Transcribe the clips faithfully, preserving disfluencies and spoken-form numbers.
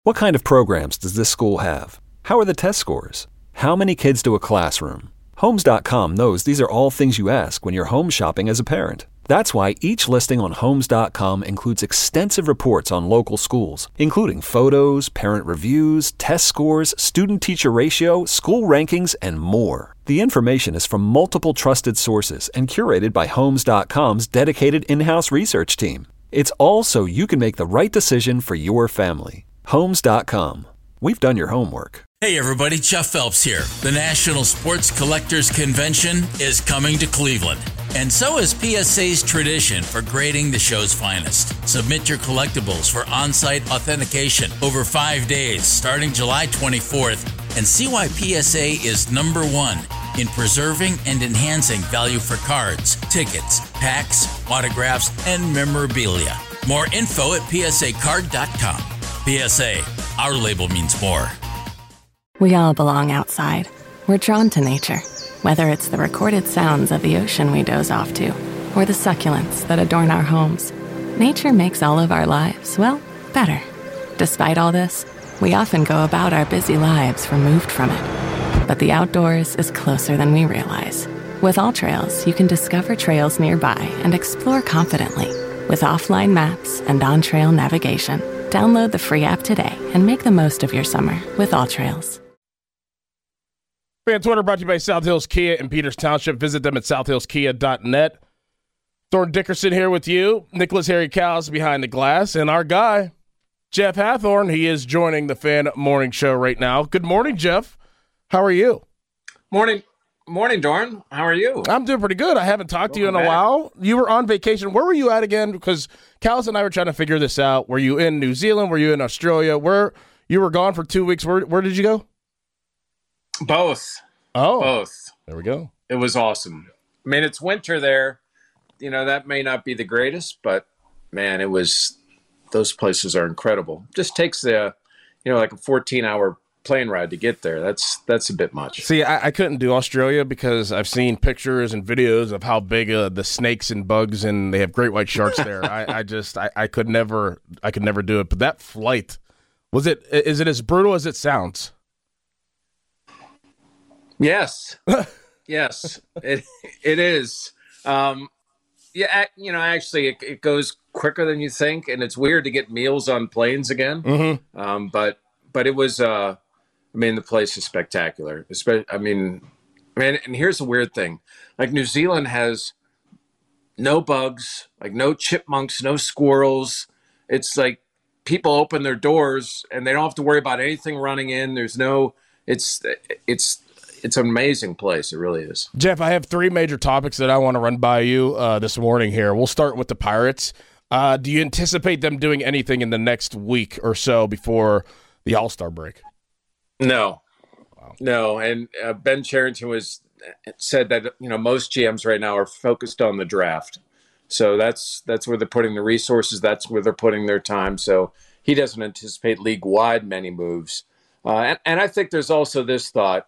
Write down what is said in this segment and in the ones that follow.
What kind of programs does this school have? How are the test scores? How many kids do a classroom? Homes dot com knows these are all things you ask when you're home shopping as a parent. That's why each listing on Homes dot com includes extensive reports on local schools, including photos, parent reviews, test scores, student-teacher ratio, school rankings, and more. The information is from multiple trusted sources and curated by Homes dot com's dedicated in-house research team. It's all so you can make the right decision for your family. Homes dot com. We've done your homework. Hey everybody, Jeff Phelps here. The National Sports Collectors Convention is coming to Cleveland. And so is P S A's tradition for grading the show's finest. Submit your collectibles for on-site authentication over five days starting July twenty-fourth and see why P S A is number one in preserving and enhancing value for cards, tickets, packs, autographs, and memorabilia. More info at P S A card dot com. P S A, our label means more. We all belong outside. We're drawn to nature, whether it's the recorded sounds of the ocean we doze off to, or the succulents that adorn our homes. Nature makes all of our lives, well, better. Despite all this, we often go about our busy lives removed from it. But the outdoors is closer than we realize. With AllTrails, you can discover trails nearby and explore confidently. With offline maps and on-trail navigation, download the free app today and make the most of your summer with AllTrails. Fan Twitter brought to you by South Hills Kia in Peters Township. Visit them at south hills kia dot net. Thornton Dickerson here with you. Nicholas Harry Cowles behind the glass. And our guy, Jeff Hathhorn, he is joining the Fan Morning Show right now. Good morning, Jeff. How are you? Morning. Morning, Dorn. How are you? I'm doing pretty good. I haven't talked to you in a while. You were on vacation. Where were you at again? Because Cowles and I were trying to figure this out. Were you in New Zealand? Were you in Australia? Where you were gone for two weeks. Where where did you go? Both. Oh. Both. There we go. It was awesome. I mean, it's winter there. You know, that may not be the greatest, but, man, it was – those places are incredible. Just takes, the, you know, like a fourteen-hour plane ride to get there. That's that's a bit much. See, I, I couldn't do Australia because I've seen pictures and videos of how big uh, the snakes and bugs, and they have great white sharks there. I, I just I, I could never I could never do it. But that flight, was it is it as brutal as it sounds? Yes. Yes, it it is. Um, yeah, you know, actually, it, it goes quicker than you think, and it's weird to get meals on planes again. Mm-hmm. Um, but but it was. Uh, I mean, the place is spectacular. I mean, man, and here's the weird thing: like New Zealand has no bugs, like no chipmunks, no squirrels. It's like people open their doors and they don't have to worry about anything running in. There's no. It's it's. It's an amazing place. It really is. Jeff, I have three major topics that I want to run by you uh, this morning here. We'll start with the Pirates. Uh, do you anticipate them doing anything in the next week or so before the All-Star break? No. Wow. No. And uh, Ben Cherington was said that, you know, most G Ms right now are focused on the draft. So that's that's where they're putting the resources. That's where they're putting their time. So he doesn't anticipate league-wide many moves. Uh, and, and I think there's also this thought,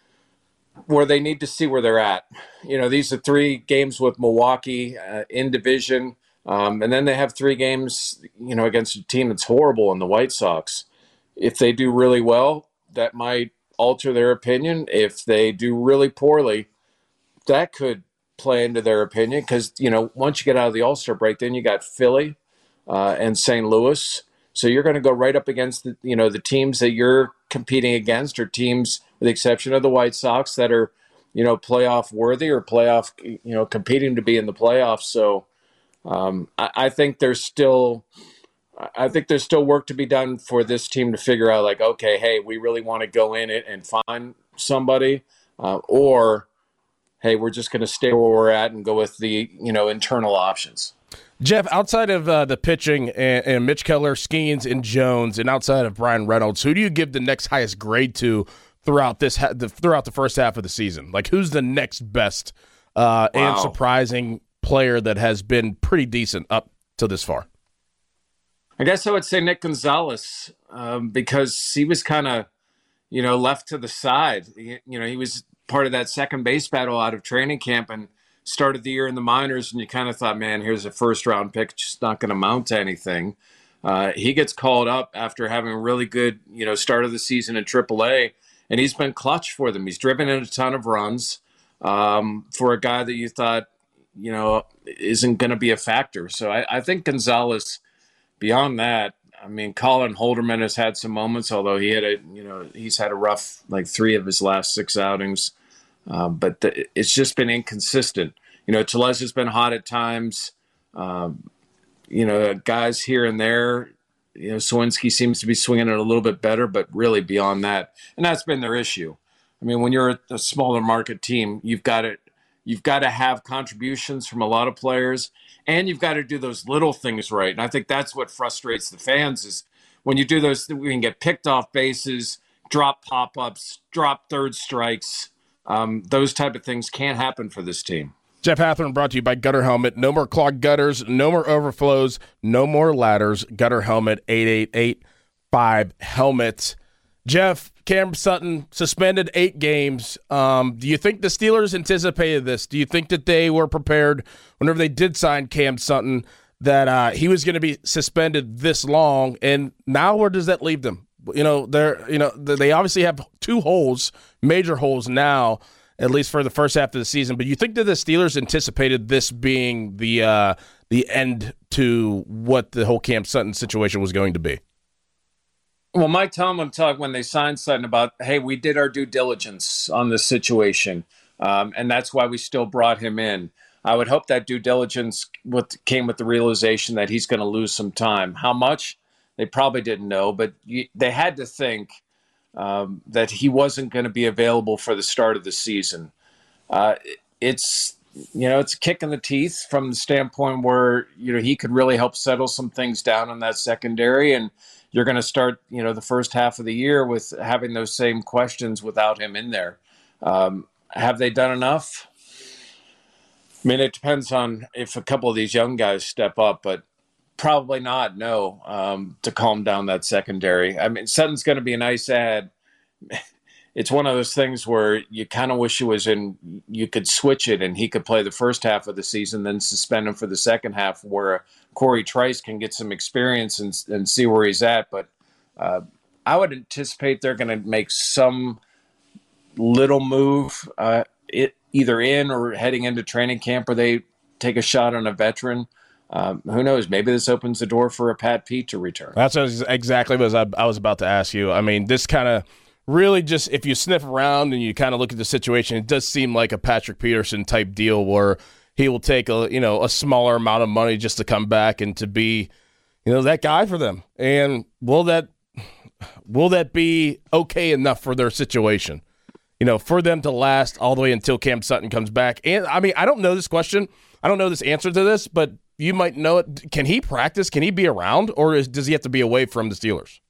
where they need to see where they're at. You know, these are three games with Milwaukee uh, in division, um, and then they have three games, you know, against a team that's horrible in the White Sox. If they do really well, that might alter their opinion. If they do really poorly, that could play into their opinion because, you know, once you get out of the All-Star break, then you got Philly uh, and Saint Louis. So you're going to go right up against the, you know, the teams that you're competing against, or teams, with the exception of the White Sox, that are, you know, playoff worthy or playoff, you know, competing to be in the playoffs. So um, I, I think there's still, I think there's still work to be done for this team to figure out, like, okay, hey, we really want to go in it and find somebody, uh, or hey, we're just going to stay where we're at and go with the, you know, internal options. Jeff, outside of uh, the pitching and, and Mitch Keller, Skeens, and Jones, and outside of Brian Reynolds, who do you give the next highest grade to throughout this ha- the, throughout the first half of the season? Like, who's the next best uh, wow. and surprising player that has been pretty decent up to this far? I guess I would say Nick Gonzalez um, because he was kind of, you know, left to the side. He, you know, he was part of that second base battle out of training camp and started the year in the minors, and you kind of thought, man, here's a first-round pick, just not going to amount to anything. Uh, he gets called up after having a really good, you know, start of the season in triple A, and he's been clutch for them. He's driven in a ton of runs um, for a guy that you thought, you know, isn't going to be a factor. So I, I think Gonzalez, beyond that, I mean, Colin Holderman has had some moments, although he had a, you know, he's had a rough, like three of his last six outings. Uh, but the, it's just been inconsistent. You know, Tellez has been hot at times. Um, you know, guys here and there. You know, Sawinski seems to be swinging it a little bit better, but really beyond that, and that's been their issue. I mean, when you're a smaller market team, you've got to you've got to have contributions from a lot of players, and you've got to do those little things right. And I think that's what frustrates the fans is when you do those. We can get picked off bases, drop pop-ups, drop third strikes. Um, those type of things can't happen for this team. Jeff Hathhorn brought to you by Gutter Helmet. No more clogged gutters, no more overflows, no more ladders. Gutter Helmet, eight eight eight five helmet. Jeff, Cam Sutton suspended eight games. Um, do you think the Steelers anticipated this? Do you think that they were prepared whenever they did sign Cam Sutton that uh, he was going to be suspended this long? And now where does that leave them? You know, they're you know they obviously have two holes, major holes now, at least for the first half of the season. But you think that the Steelers anticipated this being the uh, the end to what the whole Cam Sutton situation was going to be? Well, Mike Tomlin talked when they signed Sutton about, hey, we did our due diligence on this situation, um, and that's why we still brought him in. I would hope that due diligence with, came with the realization that he's going to lose some time. How much? They probably didn't know, but you, they had to think um, that he wasn't going to be available for the start of the season. Uh, it's, you know, it's a kick in the teeth from the standpoint where, you know, he could really help settle some things down in that secondary, and you're going to start, you know, the first half of the year with having those same questions without him in there. Um, have they done enough? I mean, it depends on if a couple of these young guys step up, but probably not, no, um, to calm down that secondary. I mean, Sutton's going to be a nice add. It's one of those things where you kind of wish it was in, you could switch it and he could play the first half of the season, then suspend him for the second half where Corey Trice can get some experience and, and see where he's at. But uh, I would anticipate they're going to make some little move uh, it, either in or heading into training camp where they take a shot on a veteran. Um, who knows? Maybe this opens the door for a Pat Pete to return. That's exactly what I, I was about to ask you. I mean, this kind of really just, if you sniff around and you kind of look at the situation, it does seem like a Patrick Peterson type deal where he will take a, you know, a smaller amount of money just to come back and to be, you know, that guy for them. And will that, will that be okay enough for their situation? You know, for them to last all the way until Cam Sutton comes back. And I mean, I don't know this question. I don't know this answer to this, but you might know it. Can he practice? Can he be around? Or is, does he have to be away from the Steelers?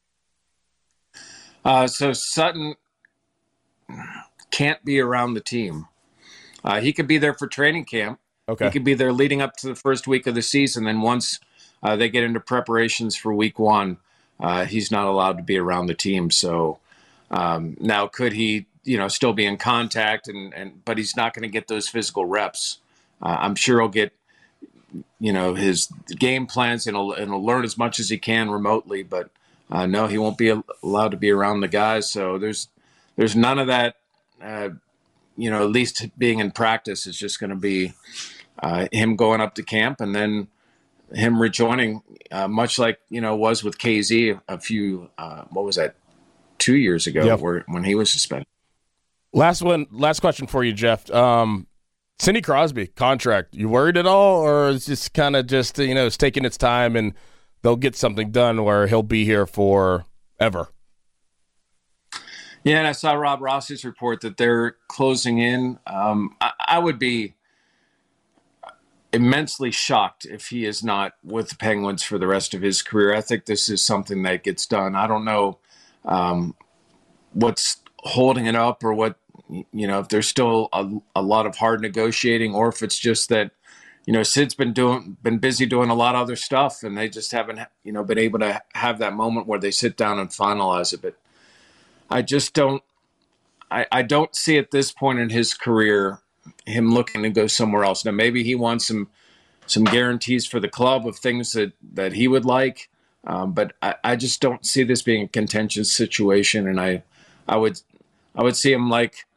Uh, so Sutton can't be around the team. Uh, he could be there for training camp. Okay. He could be there leading up to the first week of the season. Then once uh, they get into preparations for week one, uh, he's not allowed to be around the team. So um, now could he, you know, still be in contact and, and but he's not going to get those physical reps. Uh, I'm sure he'll get, you know, his game plans and he'll, and he'll learn as much as he can remotely, but uh, no, he won't be allowed to be around the guys. So there's, there's none of that, uh, you know, at least being in practice is just going to be uh, him going up to camp and then him rejoining, uh, much like, you know, was with K Z a few, uh, what was that, two years ago yep. where when he was suspended. Last one, last question for you, Jeff. Um, Sidney Crosby contract. You worried at all, or is this kind of just, you know, it's taking its time and they'll get something done where he'll be here forever? Yeah, and I saw Rob Rossi's report that they're closing in. Um, I, I would be immensely shocked if he is not with the Penguins for the rest of his career. I think this is something that gets done. I don't know um, what's holding it up or what, you know, if there's still a, a lot of hard negotiating or if it's just that, you know, Sid's been doing, been busy doing a lot of other stuff and they just haven't, you know, been able to have that moment where they sit down and finalize it. But I just don't, I, I don't see at this point in his career him looking to go somewhere else. Now, maybe he wants some, some guarantees for the club of things that, that he would like. Um, but I, I just don't see this being a contentious situation, and I, I would, I would see him like,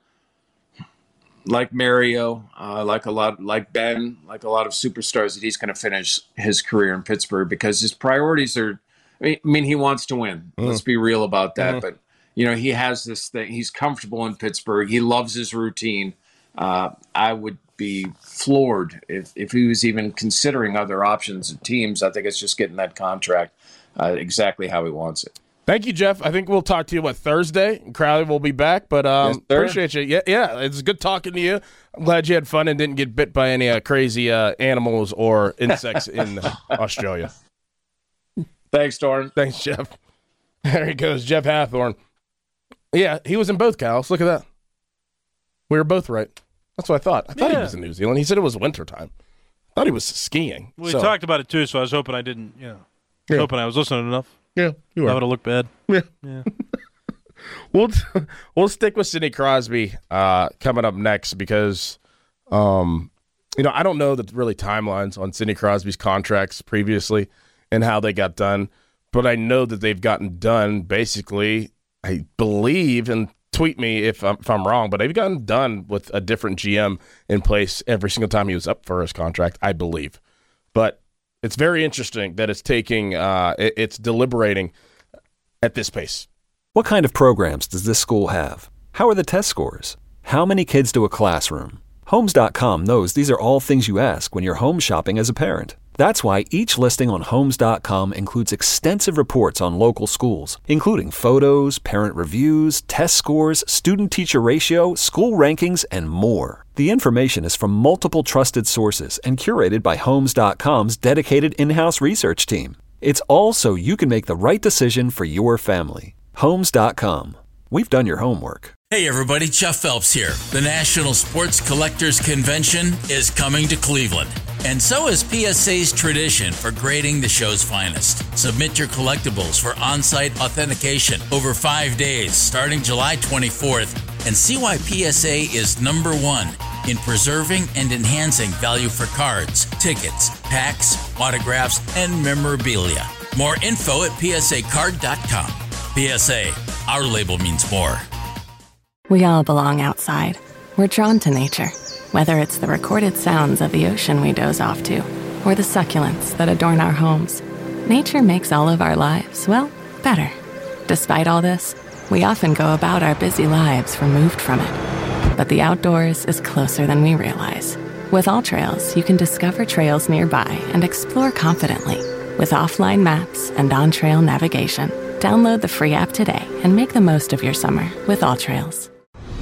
like Mario, uh, like a lot, like Ben, like a lot of superstars that he's going to finish his career in Pittsburgh because his priorities are. I mean, he wants to win. Mm. Let's be real about that. Mm. But you know, he has this thing. He's comfortable in Pittsburgh. He loves his routine. Uh, I would be floored if, if he was even considering other options and teams. I think it's just getting that contract uh, exactly how he wants it. Thank you, Jeff. I think we'll talk to you, what, Thursday? Crowley will be back, but um, yes, appreciate you. Yeah, yeah, it's good talking to you. I'm glad you had fun and didn't get bit by any uh, crazy uh, animals or insects in Australia. Thanks, Dorn. Thanks, Jeff. There he goes, Jeff Hathhorn. Yeah, he was in both cows. Look at that. We were both right. That's what I thought. I thought yeah. he was in New Zealand. He said it was wintertime. I thought he was skiing. We so. talked about it, too, so I was hoping I didn't, you know, yeah. hoping I was listening enough. Yeah, you are. That would have looked bad. Yeah. yeah. we'll we'll stick with Sidney Crosby uh, coming up next because, um, you know, I don't know the really timelines on Sidney Crosby's contracts previously and how they got done, but I know that they've gotten done basically, I believe, and tweet me if I'm, if I'm wrong, but they've gotten done with a different G M in place every single time he was up for his contract, I believe. But it's very interesting that it's taking, uh, it, it's deliberating at this pace. What kind of programs does this school have? How are the test scores? How many kids do a classroom? Homes dot com knows these are all things you ask when you're home shopping as a parent. That's why each listing on Homes dot com includes extensive reports on local schools, including photos, parent reviews, test scores, student-teacher ratio, school rankings, and more. The information is from multiple trusted sources and curated by Homes dot com's dedicated in-house research team. It's all so you can make the right decision for your family. Homes dot com. We've done your homework. Hey everybody, Jeff Phelps here. The National Sports Collectors Convention is coming to Cleveland. And so is P S A's tradition for grading the show's finest. Submit your collectibles for on-site authentication over five days starting July twenty-fourth and see why P S A is number one in preserving and enhancing value for cards, tickets, packs, autographs, and memorabilia. More info at P S A card dot com. P S A, our label means more. We all belong outside. We're drawn to nature, whether it's the recorded sounds of the ocean we doze off to, or the succulents that adorn our homes. Nature makes all of our lives, well, better. Despite all this, we often go about our busy lives removed from it. But the outdoors is closer than we realize. With AllTrails, you can discover trails nearby and explore confidently. With offline maps and on-trail navigation, download the free app today and make the most of your summer with AllTrails.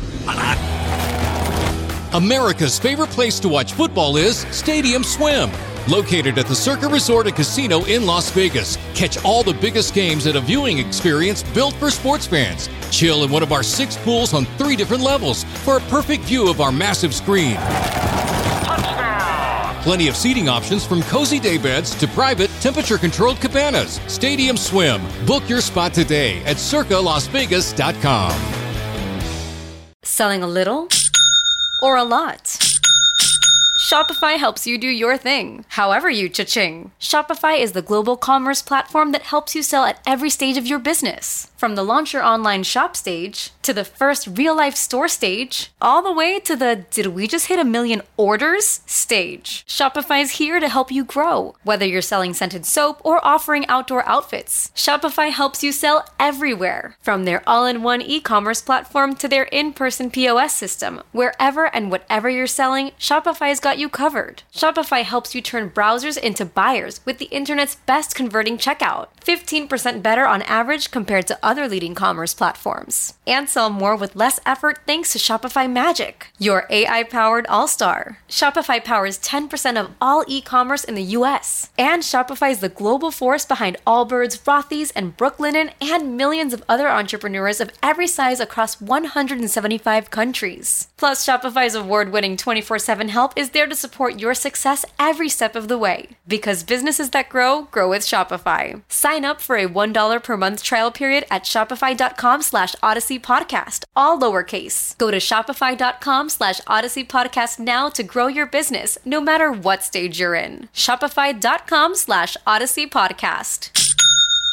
America's favorite place to watch football is Stadium Swim. Located at the Circa Resort and Casino in Las Vegas. Catch all the biggest games at a viewing experience built for sports fans. Chill in one of our six pools on three different levels for a perfect view of our massive screen. Touchdown! Plenty of seating options from cozy day beds to private temperature-controlled cabanas. Stadium Swim. Book your spot today at circa las vegas dot com. Selling a little or a lot? Shopify helps you do your thing, however you cha-ching. Shopify is the global commerce platform that helps you sell at every stage of your business. From the launch your online shop stage, to the first real-life store stage, all the way to the did we just hit a million orders stage. Shopify is here to help you grow. Whether you're selling scented soap or offering outdoor outfits, Shopify helps you sell everywhere. From their all-in-one e-commerce platform to their in-person P O S system, wherever and whatever you're selling, Shopify's got you covered. Shopify helps you turn browsers into buyers with the internet's best converting checkout. fifteen percent better on average compared to other leading commerce platforms. And sell more with less effort thanks to Shopify Magic, your A I-powered all-star. Shopify powers ten percent of all e-commerce in the U S. And Shopify is the global force behind Allbirds, Rothy's, and Brooklinen, and millions of other entrepreneurs of every size across one hundred seventy-five countries. Plus, Shopify's award-winning twenty-four seven help is there to support your success every step of the way. Because businesses that grow, grow with Shopify. Sign up for a one dollar per month trial period at shopify.com slash Odyssey Podcast, all lowercase. Go to shopify.com slash Odyssey Podcast now to grow your business, no matter what stage you're in. Shopify.com slash Odyssey Podcast.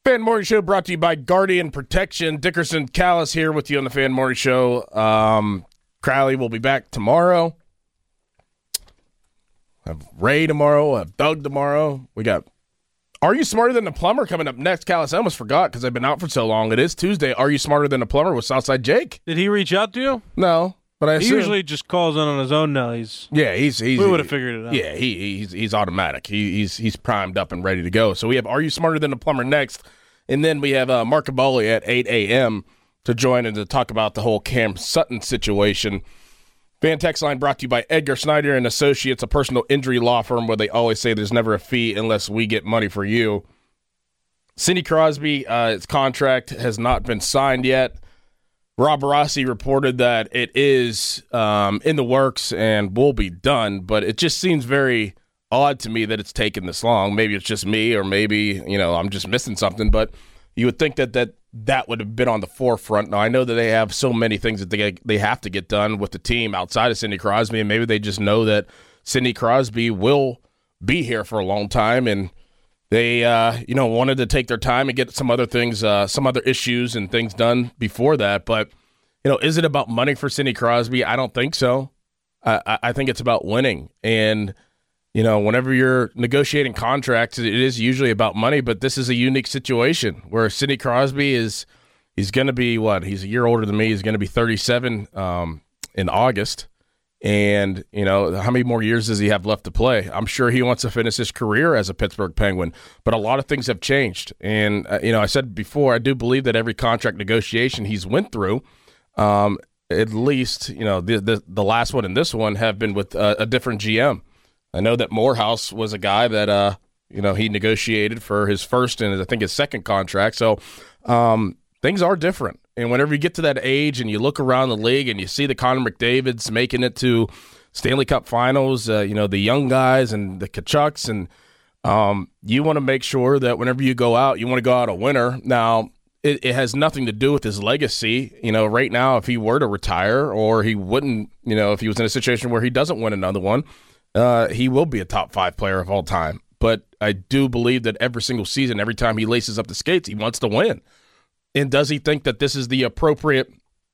Fan Morning Show brought to you by Guardian Protection. Dickerson Callis here with you on the Fan Morning Show. Um, Crowley will be back tomorrow. I have Ray tomorrow. I have Doug tomorrow. We got Are You Smarter Than a Plumber coming up next. Callis, I almost forgot because I've been out for so long. It is Tuesday. Are You Smarter Than a Plumber with Southside Jake? Did he reach out to you? No, but I He assume. usually just calls in on his own now. He's Yeah, he's he's. we would have figured it out. Yeah, he he's he's automatic. He, he's he's primed up and ready to go. So we have Are You Smarter Than a Plumber next, and then we have uh, Mark Caboli at eight a.m. to join and to talk about the whole Cam Sutton situation. Fan Text Line brought to you by Edgar Snyder and Associates, a personal injury law firm where they always say there's never a fee unless we get money for you. Sidney Crosby, uh, its contract has not been signed yet. Rob Rossi reported that it is um, in the works and will be done, but it just seems very odd to me that it's taken this long. Maybe it's just me, or maybe, you know, I'm just missing something, but you would think that that, that would have been on the forefront. Now, I know that they have so many things that they they have to get done with the team outside of Sidney Crosby, and maybe they just know that Sidney Crosby will be here for a long time, and they, uh, you know, wanted to take their time and get some other things, uh, some other issues and things done before that. But, you know, is it about money for Sidney Crosby? I don't think so. I, I think it's about winning. And, you know, whenever you're negotiating contracts, it is usually about money. But this is a unique situation where Sidney Crosby is, he's going to be what? He's a year older than me. He's going to be thirty-seven um, in August. And, you know, how many more years does he have left to play? I'm sure he wants to finish his career as a Pittsburgh Penguin, but a lot of things have changed. And, uh, you know, I said before, I do believe that every contract negotiation he's went through, um, at least, you know, the, the the last one and this one have been with uh, a different G M. I know that Morehouse was a guy that, uh, you know, he negotiated for his first and I think his second contract. So um, things are different. And whenever you get to that age and you look around the league and you see the Connor McDavids making it to Stanley Cup Finals, uh, you know, the young guys and the Kachucks, and um, you want to make sure that whenever you go out, you want to go out a winner. Now, it, it has nothing to do with his legacy. You know, right now, if he were to retire or he wouldn't, you know, if he was in a situation where he doesn't win another one, uh, he will be a top five player of all time. But I do believe that every single season, every time he laces up the skates, he wants to win. And does he think that this is the appropriate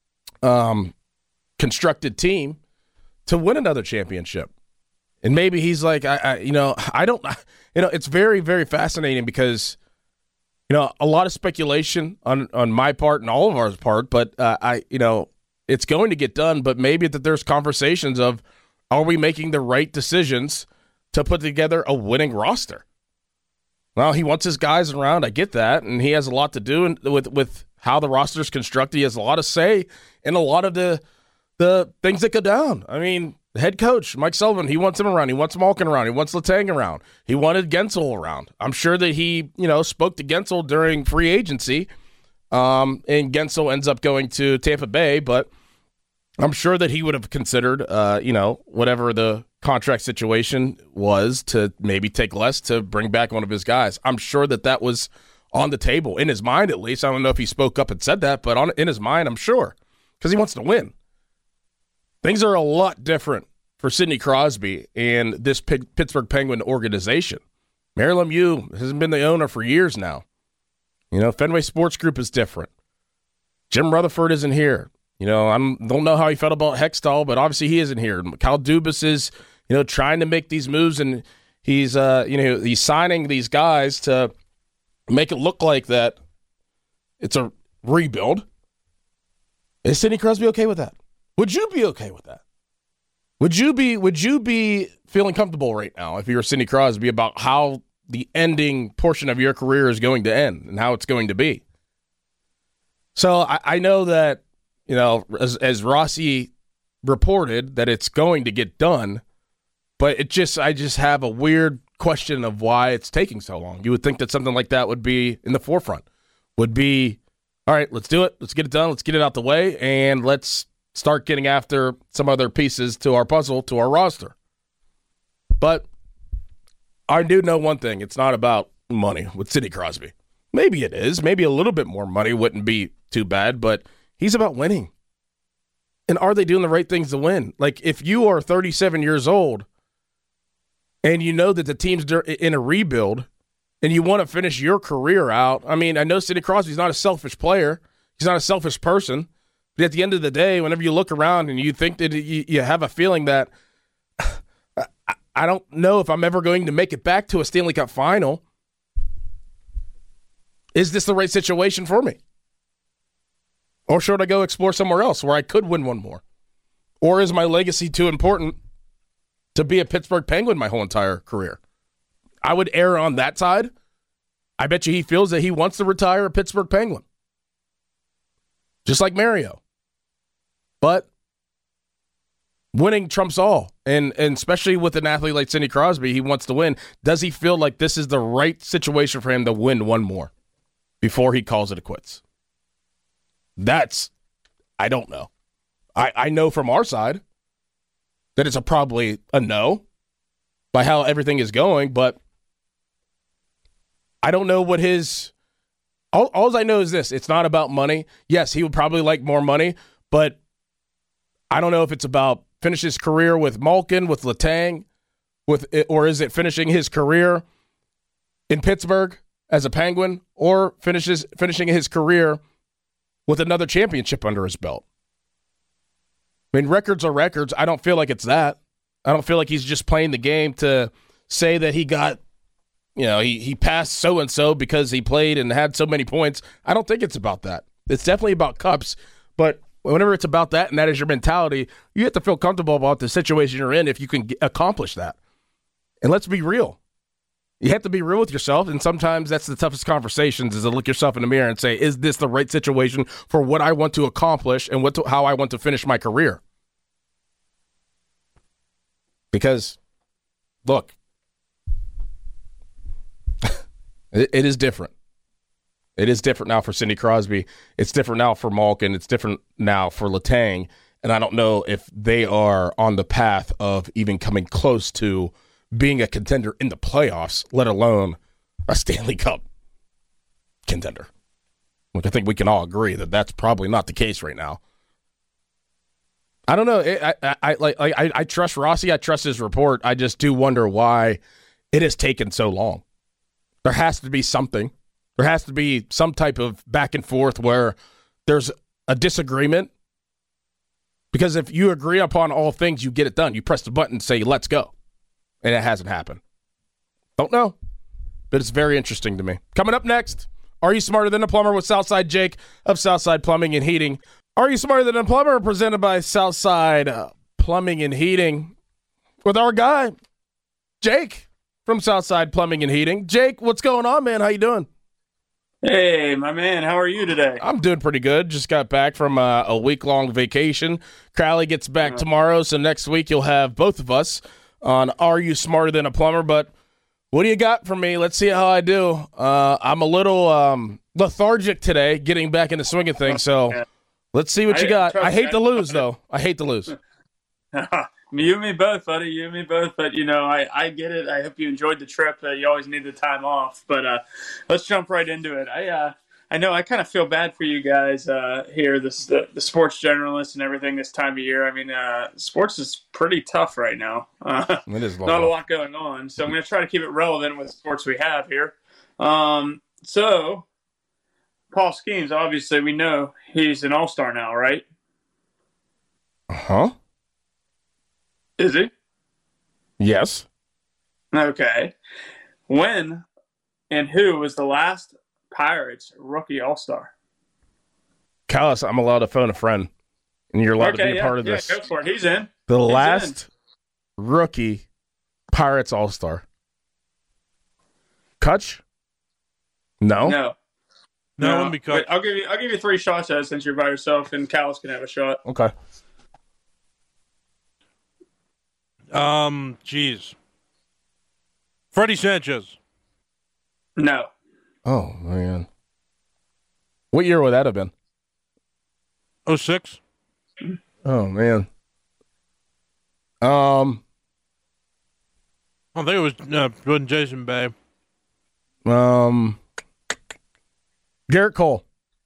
um, constructed team to win another championship? And maybe he's like, I, I, you know, I don't, you know, it's very, very fascinating because, you know, a lot of speculation on, on my part and all of our part, but uh, I, you know, it's going to get done, but maybe that there's conversations of, are we making the right decisions to put together a winning roster? Well, he wants his guys around. I get that, and he has a lot to do in, with with how the roster is constructed. He has a lot to say in a lot of the the things that go down. I mean, the head coach, Mike Sullivan, he wants him around. He wants Malkin around. He wants Letang around. He wanted Gensel around. I'm sure that he, you know, spoke to Gensel during free agency, um, and Gensel ends up going to Tampa Bay, but I'm sure that he would have considered, uh, you know, whatever the contract situation was to maybe take less to bring back one of his guys. I'm sure that that was on the table, in his mind at least. I don't know if he spoke up and said that, but on in his mind, I'm sure, because he wants to win. Things are a lot different for Sidney Crosby and this P- Pittsburgh Penguin organization. Mario Lemieux hasn't been the owner for years now. You know, Fenway Sports Group is different. Jim Rutherford isn't here. You know, I don't know how he felt about Hextall, but obviously he isn't here. Kyle Dubas is, you know, trying to make these moves, and he's, uh, you know, he's signing these guys to make it look like that it's a rebuild. Is Sidney Crosby okay with that? Would you be okay with that? Would you be Would you be feeling comfortable right now if you were Sidney Crosby about how the ending portion of your career is going to end and how it's going to be? So I, I know that, you know, as, as Rossi reported, that it's going to get done, but it just I just have a weird question of why it's taking so long. You would think that something like that would be in the forefront, would be, all right, let's do it, let's get it done, let's get it out the way, and let's start getting after some other pieces to our puzzle, to our roster. But I do know one thing, it's not about money with Sidney Crosby. Maybe it is, maybe a little bit more money wouldn't be too bad, but he's about winning. And are they doing the right things to win? Like, if you are thirty-seven years old and you know that the team's in a rebuild and you want to finish your career out. I mean, I know Sidney Crosby's not a selfish player. He's not a selfish person. But at the end of the day, whenever you look around and you think that you, you have a feeling that I don't know if I'm ever going to make it back to a Stanley Cup final, is this the right situation for me? Or should I go explore somewhere else where I could win one more? Or is my legacy too important to be a Pittsburgh Penguin my whole entire career? I would err on that side. I bet you he feels that he wants to retire a Pittsburgh Penguin. Just like Mario. But winning trumps all. And, and especially with an athlete like Sidney Crosby, he wants to win. Does he feel like this is the right situation for him to win one more before he calls it a quits? That's, I don't know. I, I know from our side that it's a probably a no by how everything is going, but I don't know what his, all, all I know is this, it's not about money. Yes, he would probably like more money, but I don't know if it's about finish his career with Malkin, with Letang, with, or is it finishing his career in Pittsburgh as a Penguin, or finishes finishing his career with another championship under his belt. I mean, records are records. I don't feel like it's that. I don't feel like he's just playing the game to say that he got, you know, he, he passed so-and-so because he played and had so many points. I don't think it's about that. It's definitely about cups, but whenever it's about that and that is your mentality, you have to feel comfortable about the situation you're in if you can get, accomplish that. And let's be real. You have to be real with yourself, and sometimes that's the toughest conversations is to look yourself in the mirror and say, is this the right situation for what I want to accomplish and what to, how I want to finish my career? Because, look, it, it is different. It is different now for Sidney Crosby. It's different now for Malkin. It's different now for Letang, and I don't know if they are on the path of even coming close to being a contender in the playoffs, let alone a Stanley Cup contender. Like, I think we can all agree that that's probably not the case right now. I don't know. I I I like I, I trust Rossi. I trust his report. I just do wonder why it has taken so long. There has to be something. There has to be some type of back and forth where there's a disagreement. Because if you agree upon all things, you get it done. You press the button and say, let's go. And it hasn't happened. Don't know. But it's very interesting to me. Coming up next, Are You Smarter Than a Plumber with Southside Jake of Southside Plumbing and Heating. Are You Smarter Than a Plumber? Presented by Southside uh, Plumbing and Heating. With our guy, Jake from Southside Plumbing and Heating. Jake, what's going on, man? How you doing? Hey, my man. How are you today? I'm doing pretty good. Just got back from uh, a week-long vacation. Crowley gets back uh, tomorrow, so next week you'll have both of us on Are You Smarter Than a Plumber? But what do you got for me? Let's see how I do. Uh, I'm a little um, lethargic today, getting back in the swing of things, so let's see what you got. I hate to lose, though. I hate to lose. You and me both, buddy. You and me both. But, you know, I, I get it. I hope you enjoyed the trip. Uh, you always need the time off. But uh, let's jump right into it. I uh, I know I kind of feel bad for you guys uh, here, this, the, the sports journalists and everything this time of year. I mean, uh, sports is pretty tough right now. Uh, it is not a lot going on. So I'm going to try to keep it relevant with the sports we have here. Um, so, Paul Skeens, obviously, we know he's an all-star now, right? Uh-huh. Is he? Yes. Okay. When and who was the last Pirates rookie all-star? Callis, I'm allowed to phone a friend, and you're allowed okay, to be a yeah, part of yeah, this. Go for it. He's in. The He's last in. rookie Pirates all-star. Kutch? No. No. No, no. wouldn't be Kutch. Wait, I'll give you. I'll give you three shots at it since you're by yourself, and Callis can have a shot. Okay. Um, geez. Freddie Sanchez. No. Oh, man. What year would that have been? oh six. Oh, man. Um, I think it was uh, wasn't Jason Bay. Um, Garrett Cole.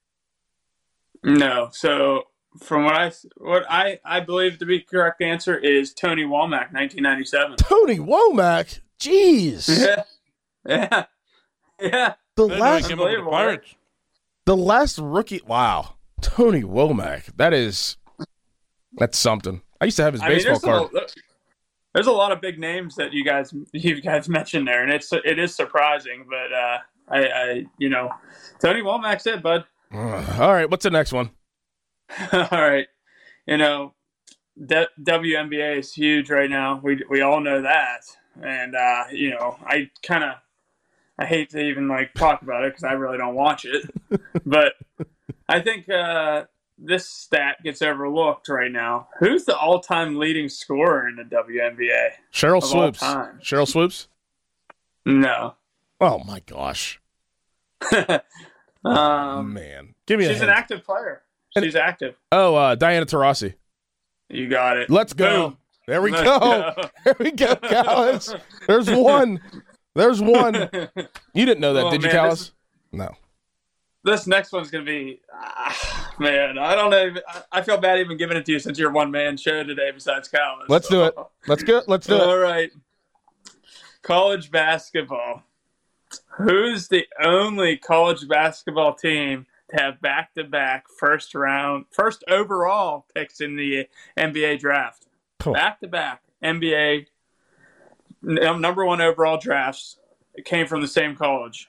No. So from what I what I, I believe to be the correct answer is Tony Womack, nineteen ninety-seven. Tony Womack? Jeez. Yeah. Yeah. Yeah. The I didn't know he last, came up with the Pirates. the last rookie. Wow, Tony Womack. That is, that's something. I used to have his I mean, baseball there's card. A, there's a lot of big names that you guys you guys mentioned there, and it's it is surprising, but uh, I, I you know, Tony Womack's it, bud. Uh, all right, what's the next one? All right, you know, D- W N B A is huge right now. We we all know that, and uh, you know, I kind of I hate to even like talk about it because I really don't watch it, but I think uh, this stat gets overlooked right now. Who's the all-time leading scorer in the W N B A? Cheryl of all Swoops. time? Cheryl Swoops. No. Oh my gosh. um, Oh, man, give me. She's a an hint. active player. She's active. Oh, uh, Diana Taurasi. You got it. Let's go. Boom. There we Let's go. go. There we go, Callis. There's one. There's one. You didn't know that, Oh, did you, man, Callis? this- No. This next one's gonna be, ah, man. I don't know. I- I feel bad even giving it to you since you're one man show today. Besides Calvin. Let's do it. Let's go. Let's do All it. right. College basketball. Who's the only college basketball team to have back-to-back first round, first overall picks in the N B A draft? Cool. Back-to-back N B A n- number one overall drafts came from the same college.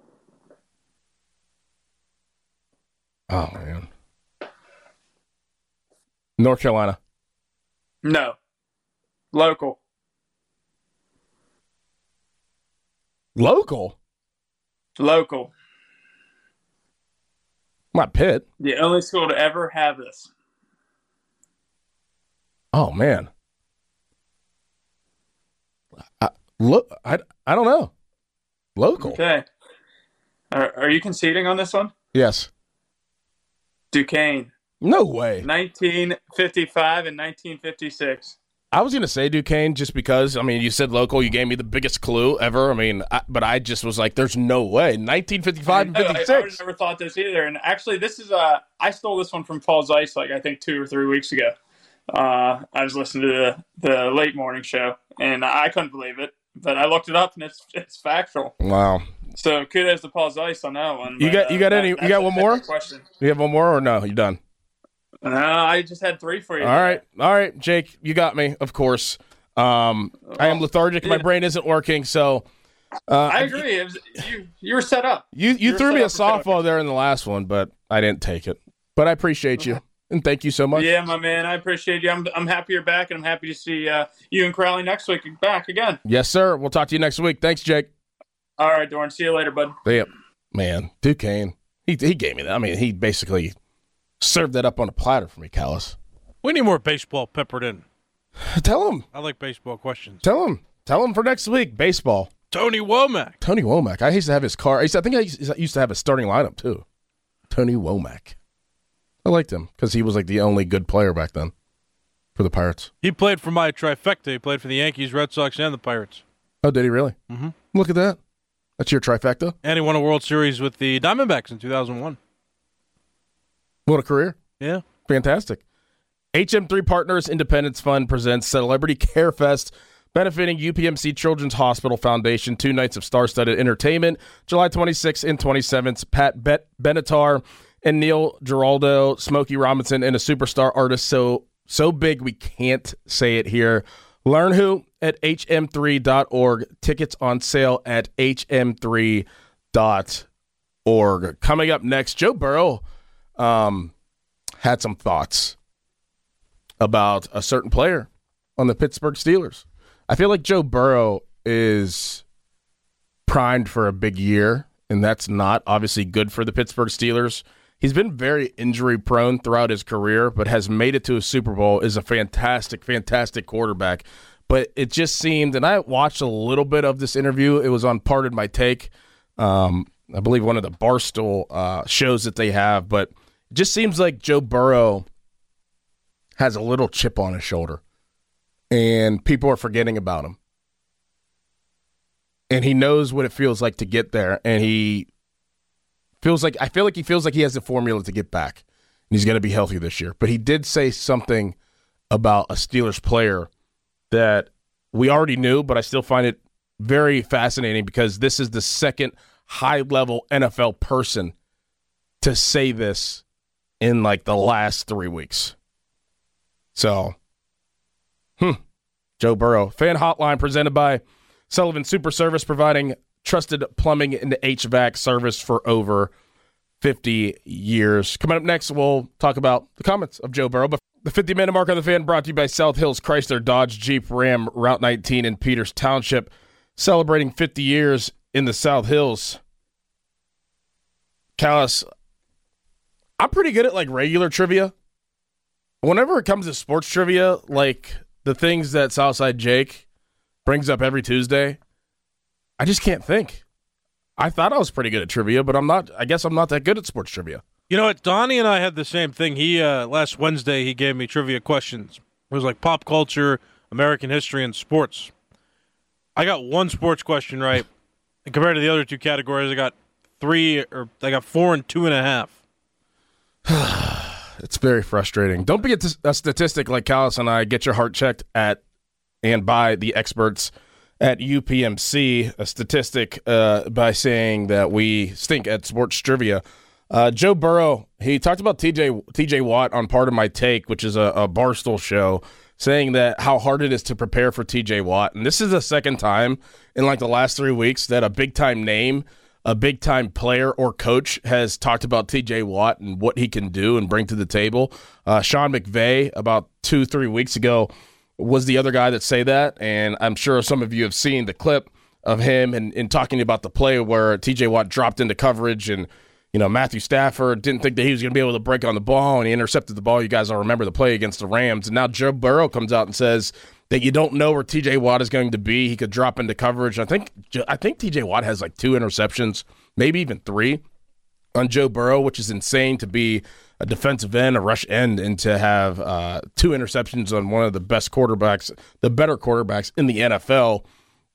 Oh man. North Carolina. No. Local. Local. Local. Not Pitt. The only school to ever have this. Oh man. I, look, I, I don't know. Local. Okay. Are, are you conceding on this one? Yes. Duquesne. No way. nineteen fifty-five and nineteen fifty-six. I was gonna say Duquesne just because. I mean, you said local. You gave me the biggest clue ever. I mean, I, but I just was like, "There's no way." nineteen fifty-five and I, I, I would fifty-six. have never thought this either. And actually, this is uh, I stole this one from Paul Zeiss, like I think two or three weeks ago. Uh, I was listening to the, the late morning show, and I couldn't believe it. But I looked it up, and it's it's factual. Wow. So kudos to Paul Zeiss on that one. You But, got you got uh, any? that- You got one that's more? a question. You have one more or no? You done? No, I just had three for you. All right, all right, Jake, you got me. Of course. Um, I am lethargic. My yeah. brain isn't working, so uh, I agree. It was, you you were set up. You you, You were threw set me a up for failure. softball there in the back one, but I didn't take it. But I appreciate you and thank you so much. Yeah, my man. I appreciate you. I'm I'm happy you're back, and I'm happy to see uh, you and Crowley next week back again. Yes, sir. We'll talk to you next week. Thanks, Jake. All right, Dorn. See you later, bud. Yep, man, Duquesne. He he gave me that. I mean, he basically served that up on a platter for me, Callis. We need more baseball peppered in. Tell him. I like baseball questions. Tell him. Tell him for next week. Baseball. Tony Womack. Tony Womack. I used to have his car. I, used to, I think I used, I used to have a starting lineup too. Tony Womack. I liked him because he was like the only good player back then for the Pirates. He played for my trifecta. He played for the Yankees, Red Sox, and the Pirates. Oh, did he really? Mm-hmm. Look at that. That's your trifecta. And he won a World Series with the Diamondbacks in two thousand one. What a career. Yeah. Fantastic. H M three Partners Independence Fund presents Celebrity Care Fest, benefiting U P M C Children's Hospital Foundation. Two nights of star-studded entertainment, July twenty-sixth and twenty-seventh. Pat Bet- Benatar and Neil Giraldo, Smokey Robinson, and a superstar artist so so big we can't say it here. Learn who at H M three dot org. Tickets on sale at H M three dot org. Coming up next, Joe Burrow um, had some thoughts about a certain player on the Pittsburgh Steelers. I feel like Joe Burrow is primed for a big year, and that's not obviously good for the Pittsburgh Steelers. He's been very injury-prone throughout his career, but has made it to a Super Bowl, is a fantastic, fantastic quarterback. But it just seemed, and I watched a little bit of this interview. It was on Pardon My Take, um, I believe one of the Barstool uh, shows that they have, but it just seems like Joe Burrow has a little chip on his shoulder, and people are forgetting about him. And he knows what it feels like to get there, and he feels like, I feel like he feels like he has the formula to get back, and he's going to be healthy this year. But he did say something about a Steelers player that we already knew, but I still find it very fascinating because this is the second high-level N F L person to say this in, like, the last three weeks. So, hmm. Joe Burrow. Fan Hotline presented by Sullivan Super Service, providing trusted plumbing and H V A C service for over fifty years. Coming up next, we'll talk about the comments of Joe Burrow. But the fifty-minute mark on the Fan brought to you by South Hills Chrysler Dodge Jeep Ram, Route nineteen in Peters Township, celebrating fifty years in the South Hills. Callis, I'm pretty good at, like, regular trivia. Whenever it comes to sports trivia, like the things that Southside Jake brings up every Tuesday, I just can't think. I thought I was pretty good at trivia, but I'm not. I guess I'm not that good at sports trivia. You know what? Donnie and I had the same thing. He uh, last Wednesday he gave me trivia questions. It was like pop culture, American history, and sports. I got one sports question right, and compared to the other two categories, I got three or I got four and two and a half. It's very frustrating. Don't be a, t- a statistic like Callis and I. Get your heart checked at and by the experts at U P M C, a statistic uh, by saying that we stink at sports trivia. Uh, Joe Burrow, he talked about T J T J Watt on Part of My Take, which is a, a Barstool show, saying that how hard it is to prepare for T J Watt. And this is the second time in like the last three weeks that a big-time name, a big-time player or coach has talked about T J Watt and what he can do and bring to the table. Uh, Sean McVay, about two, three weeks ago, was the other guy that say that, and I'm sure some of you have seen the clip of him and, and talking about the play where T J Watt dropped into coverage and, you know, Matthew Stafford didn't think that he was going to be able to break on the ball, and he intercepted the ball. You guys all remember the play against the Rams. And now Joe Burrow comes out and says that you don't know where T J Watt is going to be. He could drop into coverage. I think I think T J Watt has like two interceptions, maybe even three on Joe Burrow, which is insane to be a defensive end, a rush end, and to have uh, two interceptions on one of the best quarterbacks, the better quarterbacks in the N F L.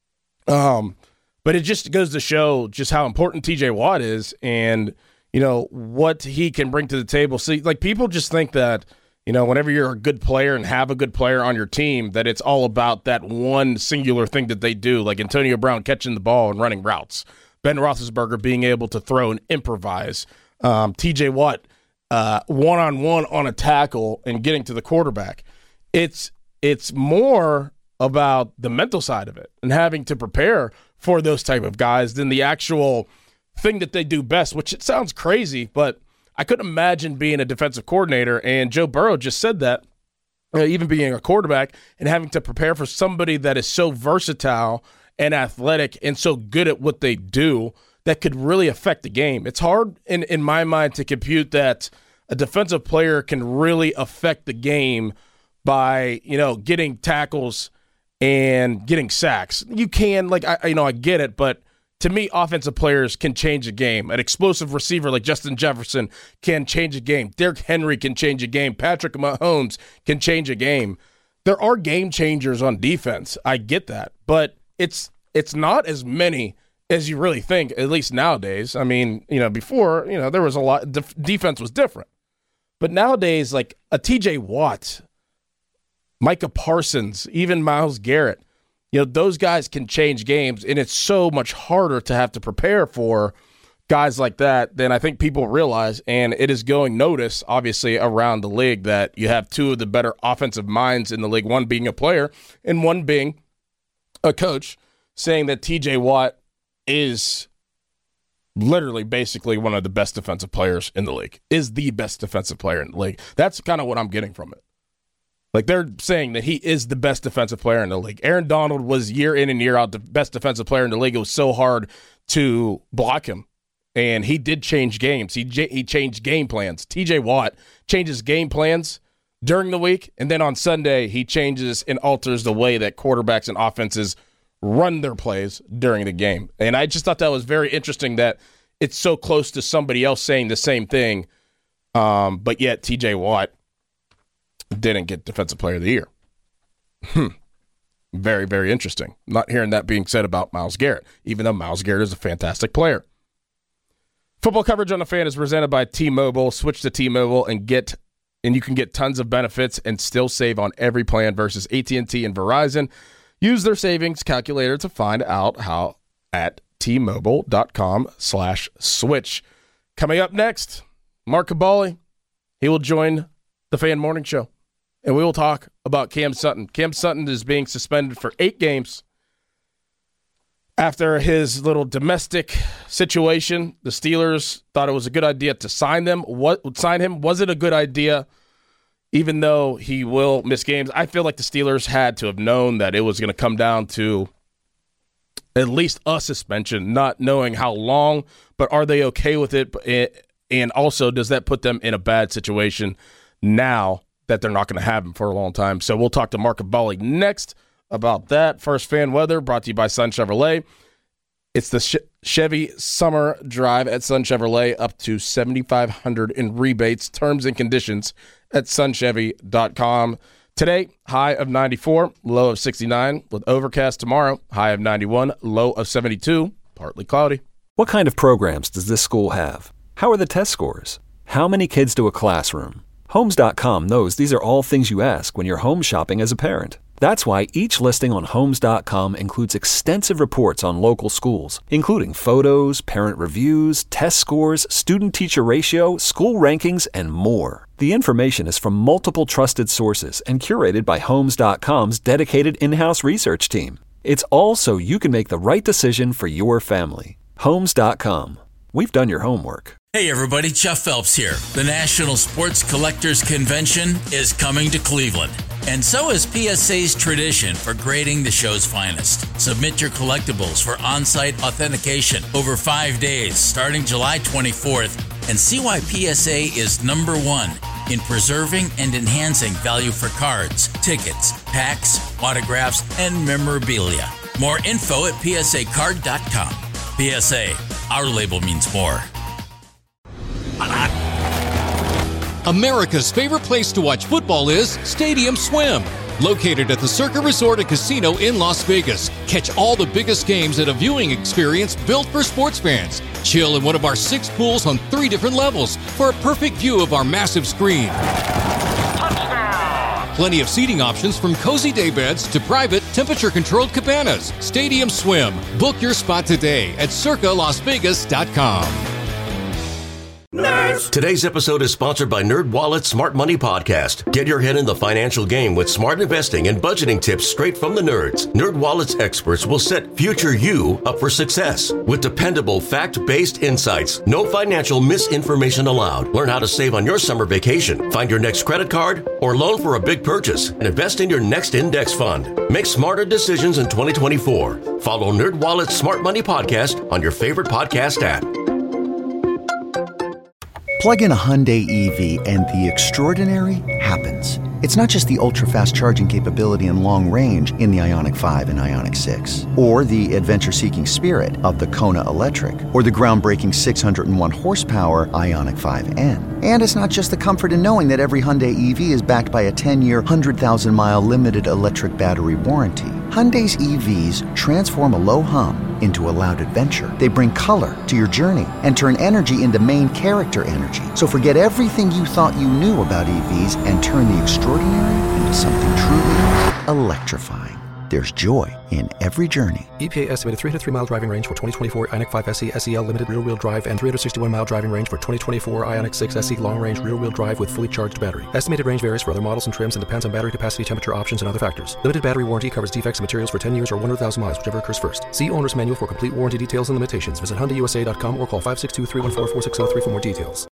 Um, but it just goes to show just how important T J Watt is and, you know, what he can bring to the table. See, like, people just think that, you know, whenever you're a good player and have a good player on your team, that it's all about that one singular thing that they do, like Antonio Brown catching the ball and running routes, Ben Roethlisberger being able to throw and improvise, um, T J Watt uh, one-on-one on a tackle and getting to the quarterback. It's it's more about the mental side of it and having to prepare for those type of guys than the actual thing that they do best, which it sounds crazy, but I couldn't imagine being a defensive coordinator, and Joe Burrow just said that, uh, even being a quarterback and having to prepare for somebody that is so versatile and athletic and so good at what they do that could really affect the game. It's hard in, in my mind to compute that a defensive player can really affect the game by, you know, getting tackles and getting sacks. You can, like, I, you know, I get it, but to me, offensive players can change a game. An explosive receiver like Justin Jefferson can change a game. Derrick Henry can change a game. Patrick Mahomes can change a game. There are game changers on defense. I get that, but it's it's not as many as you really think, at least nowadays. I mean, you know, before, you know, there was a lot, def- defense was different. But nowadays, like a T J Watt, Micah Parsons, even Myles Garrett, you know, those guys can change games, and it's so much harder to have to prepare for guys like that than I think people realize, and it is going notice, obviously, around the league that you have two of the better offensive minds in the league, one being a player and one being a coach, saying that T J Watt is literally basically one of the best defensive players in the league, is the best defensive player in the league. That's kind of what I'm getting from it. Like, they're saying that he is the best defensive player in the league. Aaron Donald was year in and year out the best defensive player in the league. It was so hard to block him, and he did change games. He he changed game plans. T J Watt changes game plans during the week, and then on Sunday he changes and alters the way that quarterbacks and offenses run their plays during the game. And I just thought that was very interesting that it's so close to somebody else saying the same thing, um, but yet T J Watt didn't get Defensive Player of the Year. Hmm. Very, very interesting. Not hearing that being said about Myles Garrett, even though Myles Garrett is a fantastic player. Football coverage on the Fan is presented by T-Mobile. Switch to T-Mobile and get, and you can get tons of benefits and still save on every plan versus A T and T and Verizon. Use their savings calculator to find out how at T-Mobile.com slash switch. Coming up next, Mark Kaboly. He will join the Fan Morning Show, and we will talk about Cam Sutton. Cam Sutton is being suspended for eight games after his little domestic situation. The Steelers thought it was a good idea to sign them. What sign him? Was it a good idea? Even though he will miss games, I feel like the Steelers had to have known that it was going to come down to at least a suspension, not knowing how long, but are they okay with it? And also, does that put them in a bad situation now that they're not going to have him for a long time? So we'll talk to Mark Kaboly next about that. First Fan Weather brought to you by Sun Chevrolet. It's the Chevy Summer Drive at Sun Chevrolet, up to seven thousand five hundred dollars in rebates. Terms and conditions at sun chevy dot com. Today, high of ninety-four, low of sixty-nine. With overcast tomorrow, high of ninety-one, low of seventy-two, partly cloudy. What kind of programs does this school have? How are the test scores? How many kids do a classroom? Homes dot com knows these are all things you ask when you're home shopping as a parent. That's why each listing on Homes dot com includes extensive reports on local schools, including photos, parent reviews, test scores, student-teacher ratio, school rankings, and more. The information is from multiple trusted sources and curated by Homes dot com's dedicated in-house research team. It's all so you can make the right decision for your family. Homes dot com. We've done your homework. Hey everybody, Jeff Phelps here. The National Sports Collectors Convention is coming to Cleveland. And so is P S A's tradition for grading the show's finest. Submit your collectibles for on-site authentication over five days starting July twenty-fourth and see why P S A is number one in preserving and enhancing value for cards, tickets, packs, autographs, and memorabilia. More info at p s a card dot com. P S A, our label means more. America's favorite place to watch football is Stadium Swim. Located at the Circa Resort and Casino in Las Vegas. Catch all the biggest games at a viewing experience built for sports fans. Chill in one of our six pools on three different levels for a perfect view of our massive screen. Touchdown! Plenty of seating options from cozy day beds to private temperature-controlled cabanas. Stadium Swim. Book your spot today at circa las vegas dot com. Nerds! Today's episode is sponsored by NerdWallet's Smart Money Podcast. Get your head in the financial game with smart investing and budgeting tips straight from the nerds. NerdWallet's experts will set future you up for success with dependable, fact-based insights. No financial misinformation allowed. Learn how to save on your summer vacation, find your next credit card, or loan for a big purchase, and invest in your next index fund. Make smarter decisions in twenty twenty-four. Follow NerdWallet's Smart Money Podcast on your favorite podcast app. Plug in a Hyundai E V and the extraordinary happens. It's not just the ultra-fast charging capability and long range in the Ioniq five and Ioniq six, or the adventure-seeking spirit of the Kona Electric, or the groundbreaking six hundred one horsepower Ioniq five N. And it's not just the comfort in knowing that every Hyundai E V is backed by a ten-year, one hundred thousand mile limited electric battery warranty. Hyundai's E Vs transform a low hum into a loud adventure. They bring color to your journey and turn energy into main character energy. So forget everything you thought you knew about E Vs and turn the extraordinary into something truly electrifying. There's joy in every journey. E P A estimated three hundred three mile driving range for twenty twenty-four Ioniq five S E S E L limited rear-wheel drive and three hundred sixty-one mile driving range for twenty twenty-four Ioniq six S E long-range rear-wheel drive with fully charged battery. Estimated range varies for other models and trims and depends on battery capacity, temperature options, and other factors. Limited battery warranty covers defects and materials for ten years or one hundred thousand miles, whichever occurs first. See owner's manual for complete warranty details and limitations. Visit Hyundai U S A dot com or call five six two, three one four, four six zero three for more details.